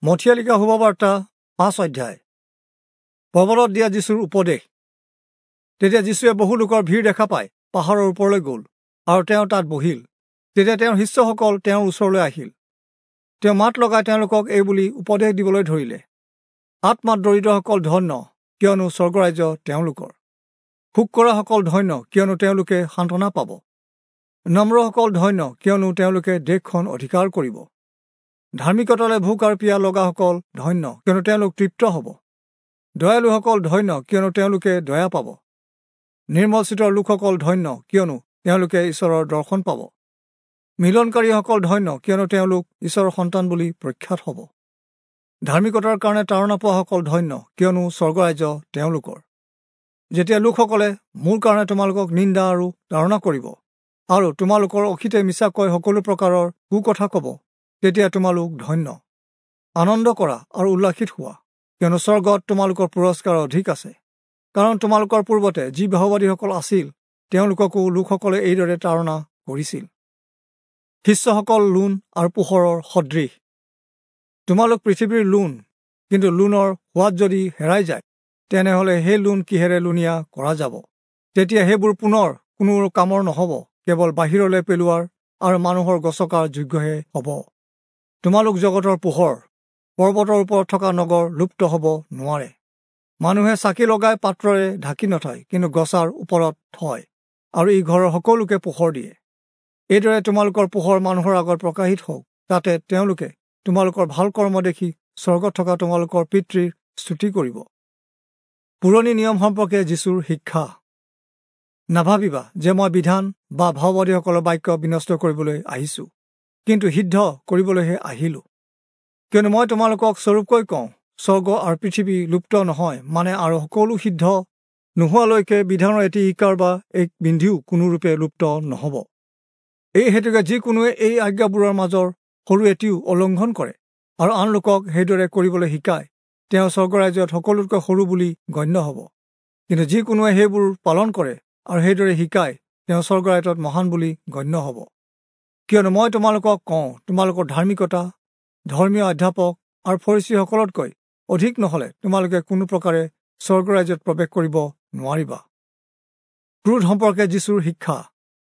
মথিয়ালিকা শুভবাৰ্তা 5 অধ্যায়। পৰ্বতত দিয়া যীশুৰ উপদেশ। তেতিয়া যীশুৱে বহু লোকৰ ভিৰ দেখা পাই পাহাৰৰ ওপৰলৈ গ'ল আৰু তেওঁ তাত বহিল। তেতিয়া তেওঁৰ শিষ্যসকল তেওঁৰ ওচৰলৈ আহিল। তেওঁ মাত লগাই তেওঁলোকক এই বুলি উপদেশ দিবলৈ ধৰিলে, আত্মাত দৰিদ্ৰসকল ধন্য, কিয়নো স্বৰ্গৰাজ্য তেওঁলোকৰ। শোক কৰাসকল ধন্য, কিয়নো তেওঁলোকে সান্তনা পাব। নম্ৰসকল ধন্য, কিয়নো তেওঁলোকে দেশখন অধিকাৰ কৰিব। ধাৰ্মিকতালৈ ভোক আৰু পিয়াহ লগাসকল ধন্য, কিয়নো তেওঁলোক তৃপ্ত হ'ব। দয়ালুসকল ধন্য, কিয়নো তেওঁলোকে দয়া পাব। নিৰ্মল চিত্তৰ লোকসকল ধন্য, কিয়নো তেওঁলোকে ঈশ্বৰৰ দৰ্শন পাব। মিলনকাৰীসকল ধন্য, কিয়নো তেওঁলোক ঈশ্বৰৰ সন্তান বুলি প্ৰখ্যাত হ'ব। ধাৰ্মিকতাৰ কাৰণে তাৰণা পোৱাসকল ধন্য, কিয়নো স্বৰ্গৰাজ্য তেওঁলোকৰ। যেতিয়া লোকসকলে মোৰ কাৰণে তোমালোকক নিন্দা আৰু তাৰণা কৰিব আৰু তোমালোকৰ অসীতে মিছাকৈ সকলো প্ৰকাৰৰ কুকথা ক'ব, তেতিয়া তোমালোক ধন্য। আনন্দ কৰা আৰু উল্লাসিত হোৱা, কিয়নো স্বৰ্গত তোমালোকৰ পুৰস্কাৰ অধিক আছে। কাৰণ তোমালোকৰ পূৰ্বতে যি বাহবাদীসকল আছিল, তেওঁলোককো লোকসকলে এইদৰে তাৰণা কৰিছিল। শিষ্যসকল লোণ আৰু পোহৰৰ সদৃশ। তোমালোক পৃথিৱীৰ লোণ, কিন্তু লোণৰ সোৱাদ যদি হেৰাই যায়, তেনেহলে সেই লোণ কিহেৰে লোণীয়া কৰা যাব? তেতিয়া সেইবোৰ পুনৰ কোনো কামৰ নহ'ব, কেৱল বাহিৰলৈ পেলোৱাৰ আৰু মানুহৰ গছকাৰ যোগ্যহে হ'ব। তোমালোক জগতৰ পোহৰ। পৰ্বতৰ ওপৰত থকা নগৰ লুপ্ত হ'ব নোৱাৰে। মানুহে চাকি লগাই পাত্ৰৰে ঢাকি নথয়, কিন্তু গছাৰ ওপৰত থয়, আৰু ই ঘৰৰ সকলোকে পোহৰ দিয়ে। এইদৰে তোমালোকৰ পোহৰ মানুহৰ আগত প্ৰকাশিত হওক, যাতে তেওঁলোকে তোমালোকৰ ভাল কৰ্ম দেখি স্বৰ্গত থকা তোমালোকৰ পিতৃৰ স্তুতি কৰিব। পুৰণি নিয়ম সম্পৰ্কে যীশুৰ শিক্ষা। নাভাবিবা যে মই বিধান বা ভাওবাদীসকলৰ বাক্য বিনষ্ট কৰিবলৈ আহিছো, কিন্তু সিদ্ধ কৰিবলৈহে আহিলো। কিয়নো মই তোমালোকক স্বৰূপকৈ কওঁ, স্বৰ্গ আৰু পৃথিৱী লুপ্ত নহয়, আৰু সকলো সিদ্ধ নোহোৱালৈকে বিধানৰ এটি ইকাৰ বা এক বিন্ধিও কোনোৰূপে লুপ্ত নহ'ব। এই হেতুকে যিকোনোৱে এই আজ্ঞাবোৰৰ মাজৰ সৰু এটিও উলংঘন কৰে আৰু আন লোকক সেইদৰে কৰিবলৈ শিকায়, তেওঁ স্বৰ্গৰাজ্যত সকলোতকৈ সৰু বুলি গণ্য হ'ব। কিন্তু যিকোনোৱে সেইবোৰ পালন কৰে আৰু সেইদৰে শিকায়, তেওঁ স্বৰ্গৰাজ্যত মহান বুলি গণ্য হ'ব। কিয়নো মই তোমালোকক কওঁ, তোমালোকৰ ধাৰ্মিকতা ধৰ্মীয় অধ্যাপক আৰু ফৰিচীসকলতকৈ অধিক নহ'লে তোমালোকে কোনো প্ৰকাৰে স্বৰ্গৰাজ্যত প্ৰৱেশ কৰিব নোৱাৰিবা। ক্ৰোধ সম্পৰ্কে যীশুৰ শিক্ষা।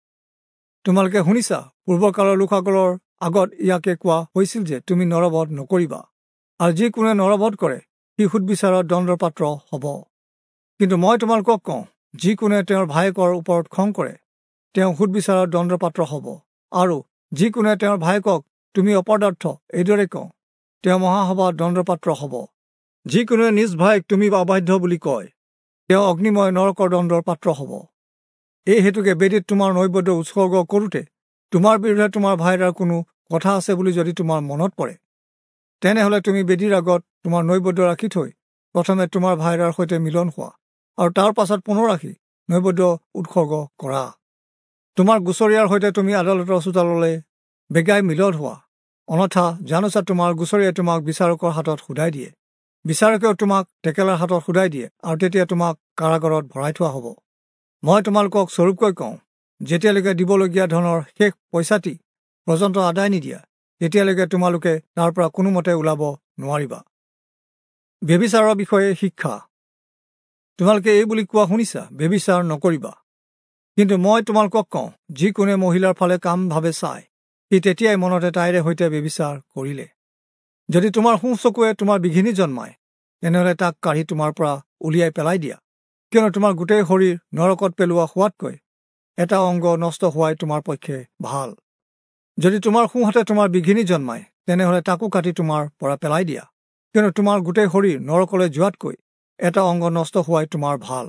তোমালোকে শুনিছা, পূৰ্বকালৰ লোকসকলৰ আগত ইয়াকে কোৱা হৈছিল যে তুমি নৰবধ নকৰিবা, আৰু যিকোনোৱে নৰবধ কৰে সি সুদবিচাৰত দণ্ডৰ পাত্ৰ হ'ব। কিন্তু মই তোমালোকক কওঁ, যিকোনোৱে তেওঁৰ ভায়েকৰ ওপৰত খং কৰে, তেওঁ সুদবিচাৰত দণ্ডৰ পাত্ৰ হ'ব। আৰু যিকোনোৱে তেওঁৰ ভায়েকক তুমি অপদাৰ্থ এইদৰে কওঁ, তেওঁ মহাসভাত দণ্ডৰ পাত্ৰ হ'ব। যিকোনোৱে নিজ ভাইক তুমি অবাধ্য বুলি কয়, তেওঁ অগ্নিময় নৰকৰ দণ্ডৰ পাত্ৰ হ'ব। এই হেতুকে বেদীত তোমাৰ নৈবদ্য উৎসৰ্গ কৰোঁতে তোমাৰ বিৰুদ্ধে তোমাৰ ভাইৰাৰ কোনো কথা আছে বুলি যদি তোমাৰ মনত পৰে, তেনেহলে তুমি বেদীৰ আগত তোমাৰ নৈবদ্য ৰাখি থৈ প্ৰথমে তোমাৰ ভাইৰাৰ সৈতে মিলন হোৱা, আৰু তাৰ পাছত পুনৰ ৰাখি নৈবদ্য উৎসৰ্গ কৰা। তোমাৰ গোচৰীয়াৰ সৈতে তুমি আদালতৰ চোতাললৈ বেগাই মিলন হোৱা, অন্যথা জানোচা তোমাৰ গোচৰীয়াই তোমাক বিচাৰকৰ হাতত শুদাই দিয়ে, বিচাৰকেও তোমাক টেকেলাৰ হাতত শুদাই দিয়ে, আৰু তেতিয়া তোমাক কাৰাগাৰত ভৰাই থোৱা হ'ব। মই তোমালোকক স্বৰূপকৈ কওঁ, যেতিয়ালৈকে দিবলগীয়া ধনৰ শেষ পইচাটি পৰ্যন্ত আদায় নিদিয়া, তেতিয়ালৈকে তোমালোকে তাৰ পৰা কোনোমতে ওলাব নোৱাৰিবা। ব্যভিচাৰৰ বিষয়ে শিক্ষা। তোমালোকে এই বুলি কোৱা শুনিছা, ব্যভিচাৰ নকৰিবা। কিন্তু মই তোমালোকক কওঁ, যিকোনোৱে মহিলাৰ ফালে কামভাৱে চায়, সি তেতিয়াই মনতে তাইৰে সৈতে ব্যভিচাৰ কৰিলে। যদি তোমাৰ সোঁ চকুৱে তোমাৰ বিঘিনি জন্মায়, তেনেহলে তাক কাঢ়ি তোমাৰ পৰা উলিয়াই পেলাই দিয়া। কিয়নো তোমাৰ গোটেই শৰীৰ নৰকত পেলোৱা হোৱাতকৈ এটা অংগ নষ্ট হোৱাই তোমাৰ পক্ষে ভাল। যদি তোমাৰ সোঁহাতে তোমাৰ বিঘিনি জন্মায়, তেনেহলে তাকো কাটি তোমাৰ পৰা পেলাই দিয়া। কিয়নো তোমাৰ গোটেই শৰীৰ নৰকলৈ যোৱাতকৈ এটা অংগ নষ্ট হোৱাই তোমাৰ ভাল।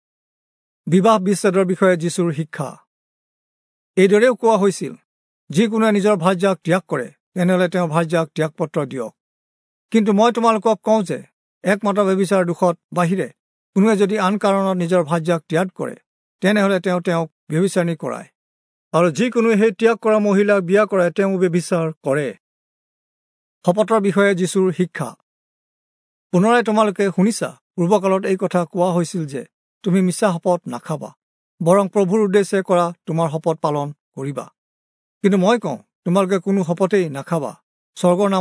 বিবাহ বিচ্ছেদৰ বিষয়ে যীশুৰ শিক্ষা। এইদৰেও কোৱা হৈছিল, যিকোনোৱে নিজৰ ভাৰ্যাক ত্যাগ কৰে, তেনেহলে তেওঁ ভাৰ্যাক ত্যাগপত্ৰ দিয়ক। কিন্তু মই তোমালোকক কওঁ যে একমাত্ৰ ব্যভিচাৰ দোষত বাহিৰে কোনোৱে যদি আন কাৰণত নিজৰ ভাৰ্যাক ত্যাগ কৰে, তেনেহলে তেওঁ তেওঁক ব্যভিচাৰিণী কৰায়, আৰু যিকোনোৱে সেই ত্যাগ কৰা মহিলাক বিয়া কৰায়, তেওঁ ব্যভিচাৰ কৰে। শপতৰ বিষয়ে যীশুৰ শিক্ষা। পুনৰাই তোমালোকে শুনিছা, পূৰ্বকালত এই কথা কোৱা হৈছিল যে তুমি মিছা শপত নাখাবা, বৰং প্ৰভুৰ উদ্দেশ্যে কৰা তোমাৰ শপত পালন কৰিবা। কিন্তু মই কওঁ, তোমালোকে কোনো শপতেই নাখাবা, স্বৰ্গৰ নামত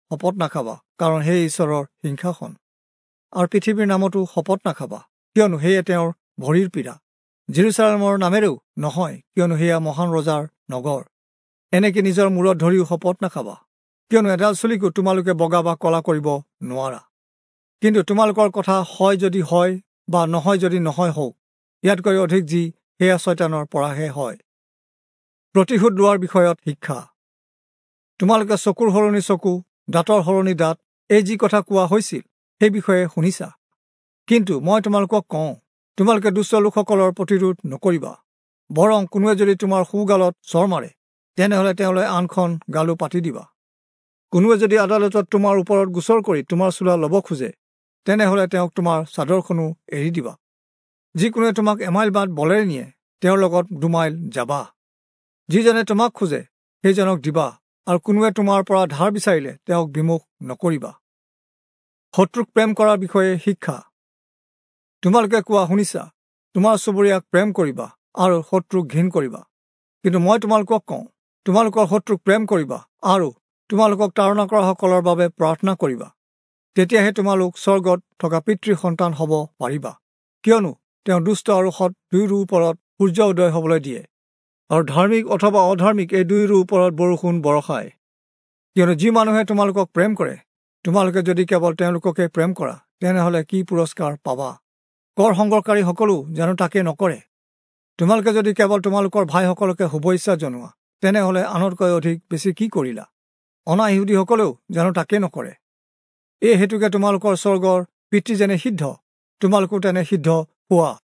শপত নাখাবা, কাৰণ সেই ঈশ্বৰৰ সিংহাসন। আৰু পৃথিৱীৰ নামতো শপত নাখাবা, কিয়নো সেয়ে তেওঁৰ ভৰিৰ পীড়া। জেৰুচালেমৰ নামেৰেও নহয়, কিয়নো সেয়া মহান ৰজাৰ নগৰ। এনেকে নিজৰ মূৰত ধৰিও শপত নাখাবা, কিয়নো এডাল চুলিকো তোমালোকে বগা বা কলা কৰিব নোৱাৰা। কিন্তু তোমালোকৰ কথা হয় যদি হয়, বা নহয় যদি নহয় হওক, ইয়াতকৈ অধিক যি সেয়া শয়তানৰ পৰাহে হয়। প্ৰতিশোধ লোৱাৰ বিষয়ত শিক্ষা। তোমালোকে চকুৰ সলনি চকু, দাঁতৰ সলনি দাঁত, এই যি কথা কোৱা হৈছিল সেই বিষয়ে শুনিছা। কিন্তু মই তোমালোকক কওঁ, তোমালোকে দুষ্ট লোকসকলৰ প্ৰতিৰোধ নকৰিবা। বৰং কোনোৱে যদি তোমাৰ সোঁগালত চৰ মাৰে, তেনেহলে তেওঁলৈ আনখন গালো পাতি দিবা। কোনোৱে যদি আদালতত তোমাৰ ওপৰত গোচৰ কৰি তোমাৰ চোলা ল'ব খোজে, তেনেহলে তেওঁক তোমাৰ চাদৰখনো এৰি দিবা। যিকোনোৱে তোমাক এমাইল বাট বলেৰে নিয়ে, তেওঁৰ লগত 2 মাইল যাবা। যিজনে তোমাক খোজে সেইজনক দিবা, আৰু কোনোৱে তোমাৰ পৰা ধাৰ বিচাৰিলে তেওঁক বিমুখ নকৰিবা। শত্ৰুক প্ৰেম কৰাৰ বিষয়ে শিক্ষা। তোমালোকে কোৱা শুনিছা, তোমাৰ চুবুৰীয়াক প্ৰেম কৰিবা আৰু শত্ৰুক ঘিণ কৰিবা। কিন্তু মই তোমালোকক কওঁ, তোমালোকৰ শত্ৰুক প্ৰেম কৰিবা আৰু তোমালোকক তাড়না কৰাসকলৰ বাবে প্ৰাৰ্থনা কৰিবা। তেতিয়াহে তোমালোক স্বৰ্গত থকা পিতৃ সন্তান হ'ব পাৰিবা, কিয়নো তেওঁ দুষ্ট আৰু সৎ দুয়োৰো ওপৰত সূৰ্য উদয় হ'বলৈ দিয়ে, আৰু ধাৰ্মিক অথবা অধাৰ্মিক এই দুয়োৰো ওপৰত বৰষুণ বৰষায়। কিয়নো যি মানুহে তোমালোকক প্ৰেম কৰে, তোমালোকে যদি কেৱল তেওঁলোককে প্ৰেম কৰা, তেনেহলে কি পুৰস্কাৰ পাবা? কৰ সংগ্ৰহকাৰীসকলেও জানো তাকে নকৰে? তোমালোকে যদি কেৱল তোমালোকৰ ভাইসকলকে শুভেচ্ছা জনোৱা, তেনেহলে আনতকৈ অধিক বেছি কি কৰিলা? অনা ইহুদীসকলেও জানো তাকে নকৰে? এই হেতুকে তোমালোকৰ স্বৰ্গৰ পিতৃ যেনে সিদ্ধ, তোমালোকো তেনে সিদ্ধ হোৱা।